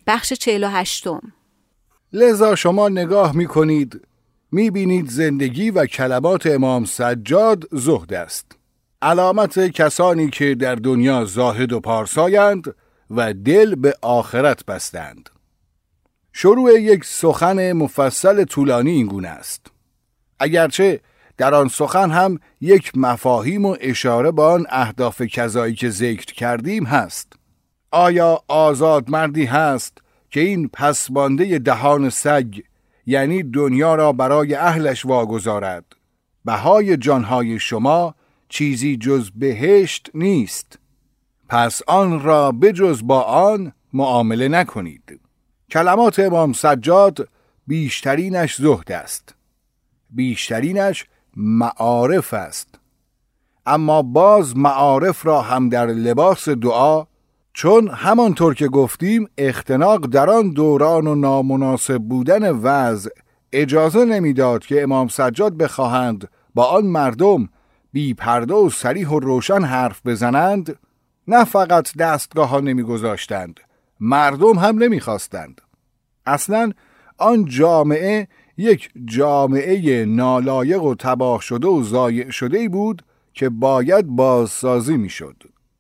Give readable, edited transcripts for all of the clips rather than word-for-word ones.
بخش 48. لذا شما نگاه می‌کنید می‌بینید زندگی و کلمات امام سجاد زهد است. علامت کسانی که در دنیا زاهد و پارسایند و دل به آخرت بستند. شروع یک سخن مفصل طولانی این گونه است. اگرچه در آن سخن هم یک مفاهیم و اشاره به آن اهداف کذایی که ذکر کردیم هست. آیا آزاد مردی هست که این پسبانده دهان سگ، یعنی دنیا را برای اهلش واگذارد؟ بهای جانهای شما چیزی جز بهشت نیست، پس آن را بجز با آن معامله نکنید. کلمات امام سجاد بیشترینش زهد است، بیشترینش معارف است. اما باز معارف را هم در لباس دعا، چون همانطور که گفتیم اختناق در آن دوران و نامناسب بودن وضع اجازه نمیداد که امام سجاد بخواهند با آن مردم بی پرده و صریح و روشن حرف بزنند، نه فقط دستگاه ها نمی گذاشتند، مردم هم نمی خواستند. اصلا آن جامعه یک جامعه نالایق و تباه شده و ضایع شده بود که باید بازسازی می شد.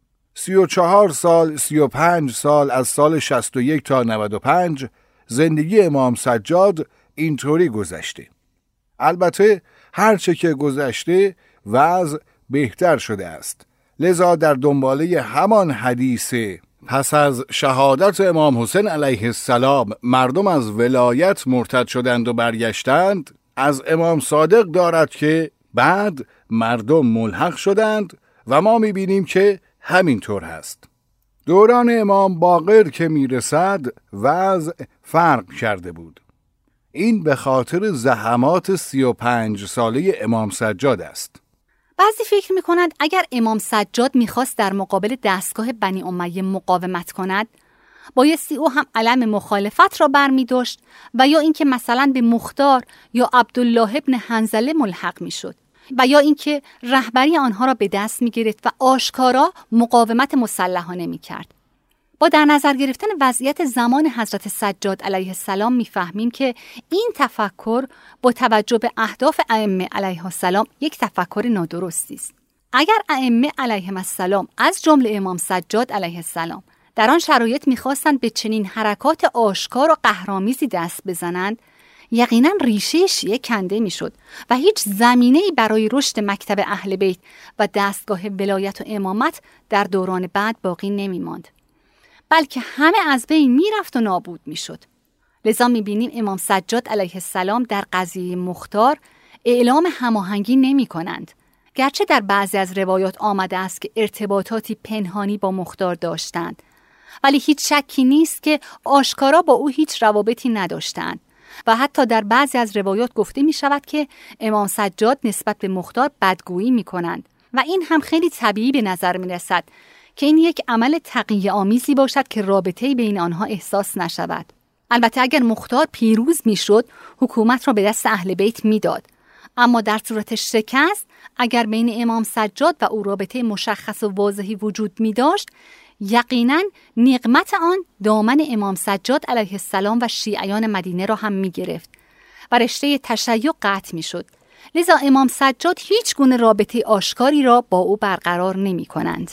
34 سال 35 سال از سال 61 تا 95 زندگی امام سجاد اینطوری گذشته. البته هرچه که گذشته وضع بهتر شده است. لذا در دنباله همان حدیثه پس از شهادت امام حسین علیه السلام مردم از ولایت مرتد شدند و برگشتند، از امام صادق دارد که بعد مردم ملحق شدند و ما میبینیم که همینطور هست. دوران امام باقر که میرسد وضع فرق کرده بود. این به خاطر زحمات 35 ساله امام سجاد است. بعضی فکر میکنند اگر امام سجاد میخواست در مقابل دستگاه بنی امیه مقاومت کند، بایستی او هم علم مخالفت را برمی‌داشت و یا اینکه مثلا به مختار یا عبدالله ابن حنظله ملحق میشد و یا اینکه رهبری آنها را به دست میگرفت و آشکارا مقاومت مسلحانه میکرد. با در نظر گرفتن وضعیت زمان حضرت سجاد علیه السلام میفهمیم که این تفکر با توجه به اهداف ائمه علیه السلام یک تفکر نادرستی است. اگر ائمه علیهم السلام از جمله امام سجاد علیه السلام در آن شرایط میخواستند به چنین حرکات آشکار و قهرآمیزی دست بزنند، یقینا ریشه شیعه کنده میشد و هیچ زمینه‌ای برای رشد مکتب اهل بیت و دستگاه ولایت و امامت در دوران بعد باقی نمیماند، بلکه همه از بین میرفت و نابود میشد. لذا میبینیم امام سجاد علیه السلام در قضیه مختار اعلام هماهنگی نمی کنند، گرچه در بعضی از روایات آمده است که ارتباطاتی پنهانی با مختار داشتند، ولی هیچ شکی نیست که آشکارا با او هیچ روابطی نداشتند و حتی در بعضی از روایات گفته می شود که امام سجاد نسبت به مختار بدگویی می کنند و این هم خیلی طبیعی به نظر می رسد که این یک عمل تقیه آمیزی باشد که رابطه‌ای بین آنها احساس نشود. البته اگر مختار پیروز می شد حکومت را به دست اهل بیت می داد، اما در صورت شکست اگر بین امام سجاد و او رابطه مشخص و واضحی وجود می داشت، یقیناً نقمت آن دامن امام سجاد علیه السلام و شیعیان مدینه را هم می گرفت و رشته تشیع قطع می شد. لذا امام سجاد هیچ گونه رابطه آشکاری را با او برقرار نمی کنند.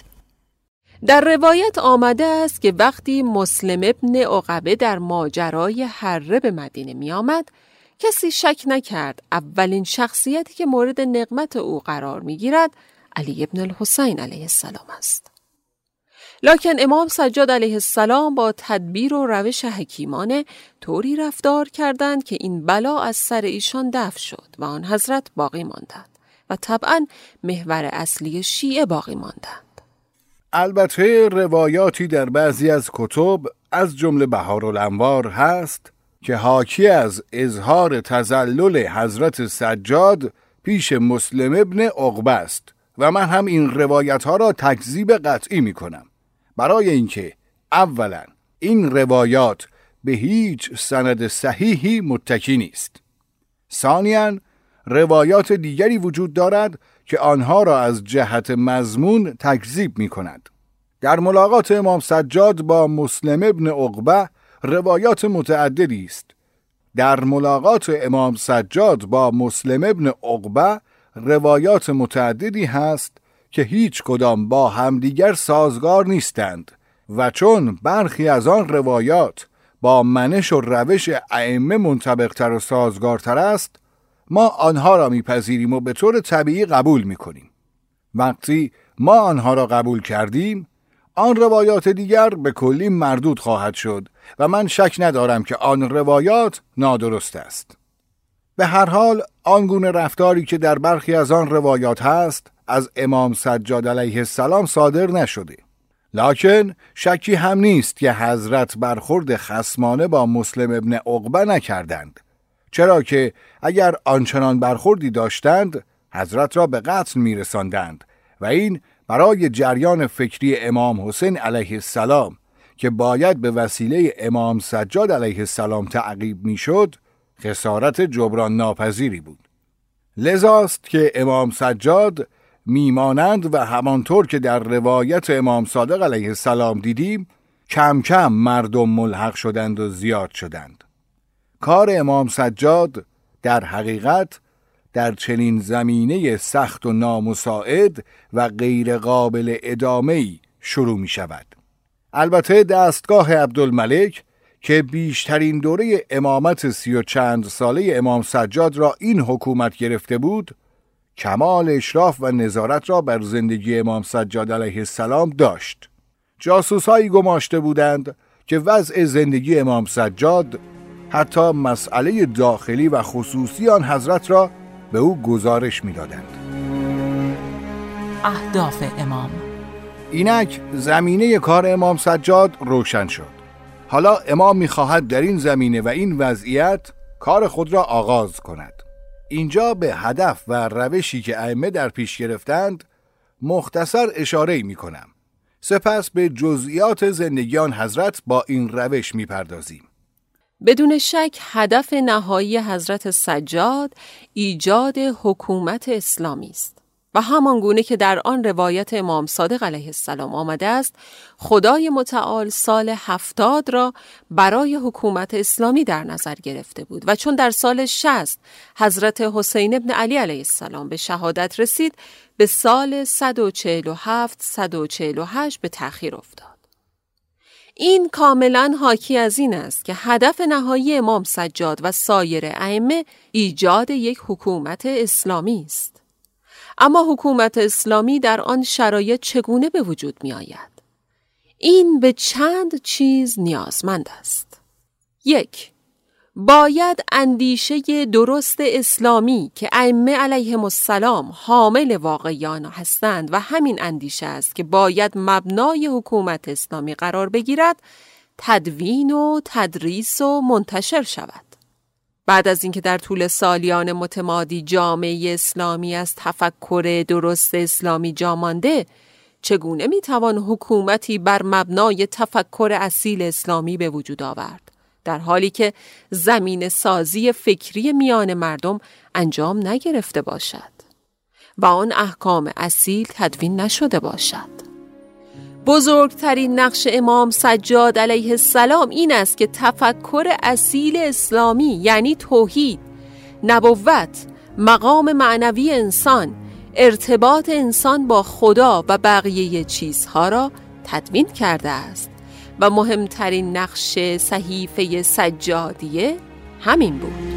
در روایت آمده است که وقتی مسلم ابن عقبه در ماجرای حره به مدینه می آمد، کسی شک نکرد اولین شخصیتی که مورد نقمت او قرار می گیرد علی ابن الحسین علیه السلام است. لکن امام سجاد علیه السلام با تدبیر و روش حکیمانه طوری رفتار کردند که این بلا از سر ایشان دفع شد و آن حضرت باقی ماندند و طبعاً محور اصلی شیعه باقی ماندند. البته روایاتی در بعضی از کتب از جمله بهارالانوار هست که حاکی از اظهار تذلل حضرت سجاد پیش مسلم ابن عقبه است و من هم این روایت ها را تکذیب قطعی می کنم، برای اینکه اولا این روایات به هیچ سند صحیحی متکی نیست، ثانیاً روایات دیگری وجود دارد که آنها را از جهت مضمون تکذیب می کند. در ملاقات امام سجاد با مسلم ابن عقبه روایات متعددی است. در ملاقات امام سجاد با مسلم ابن عقبه روایات متعددی هست که هیچ کدام با همدیگر سازگار نیستند و چون برخی از آن روایات با منش و روش ائمه منطبق‌تر و سازگارتر است، ما آنها را میپذیریم و به طور طبیعی قبول میکنیم. وقتی ما آنها را قبول کردیم، آن روایات دیگر به کلی مردود خواهد شد و من شک ندارم که آن روایات نادرست است. به هر حال آنگونه رفتاری که در برخی از آن روایات هست از امام سجاد علیه السلام صادر نشده. لکن شکی هم نیست که حضرت برخورد خصمانه با مسلم ابن عقبه نکردند، چرا که اگر آنچنان برخوردی داشتند حضرت را به قتل میرساندند و این برای جریان فکری امام حسین علیه السلام که باید به وسیله امام سجاد علیه السلام تعقیب میشد خسارت جبران ناپذیری بود. لذاست که امام سجاد میمانند و همانطور که در روایت امام صادق علیه السلام دیدیم کم کم مردم ملحق شدند و زیاد شدند. کار امام سجاد در حقیقت در چنین زمینه سخت و نامساعد و غیر قابل ادامه‌ای شروع می شود. البته دستگاه عبدالملک که بیشترین دوره امامت 30 و چند ساله امام سجاد را این حکومت گرفته بود، کمال اشراف و نظارت را بر زندگی امام سجاد علیه السلام داشت. جاسوس‌هایی گماشته بودند که وضع زندگی امام سجاد حتی مسئله داخلی و خصوصی آن حضرت را به او گزارش می‌دادند. اهداف امام. اینک زمینه کار امام سجاد روشن شد. حالا امام می‌خواهد در این زمینه و این وضعیت کار خود را آغاز کند. اینجا به هدف و روشی که ائمه در پیش گرفتند مختصر اشاره می‌کنم. سپس به جزئیات زندگی آن حضرت با این روش می‌پردازیم. بدون شک هدف نهایی حضرت سجاد ایجاد حکومت اسلامی است و همان گونه که در آن روایت امام صادق علیه السلام آمده است، خدای متعال سال 70 را برای حکومت اسلامی در نظر گرفته بود و چون در سال 60 حضرت حسین ابن علی علیه السلام به شهادت رسید، به سال 147-148 به تأخیر افتاد. این کاملا حاکی از این است که هدف نهایی امام سجاد و سایر ائمه ایجاد یک حکومت اسلامی است. اما حکومت اسلامی در آن شرایط چگونه به وجود می آید؟ این به چند چیز نیازمند است. 1. باید اندیشه درست اسلامی که ائمه علیهم السلام حامل واقعیان هستند و همین اندیشه است که باید مبنای حکومت اسلامی قرار بگیرد، تدوین و تدریس و منتشر شود. بعد از اینکه در طول سالیان متمادی جامعه اسلامی از تفکر درست اسلامی جا مانده، چگونه میتوان حکومتی بر مبنای تفکر اصیل اسلامی به وجود آورد، در حالی که زمین سازی فکری میان مردم انجام نگرفته باشد و آن احکام اصیل تدوین نشده باشد؟ بزرگترین نقش امام سجاد علیه السلام این است که تفکر اصیل اسلامی یعنی توحید، نبوت، مقام معنوی انسان، ارتباط انسان با خدا و بقیه چیزها را تدوین کرده است و مهمترین نقش صحیفه سجادیه همین بود.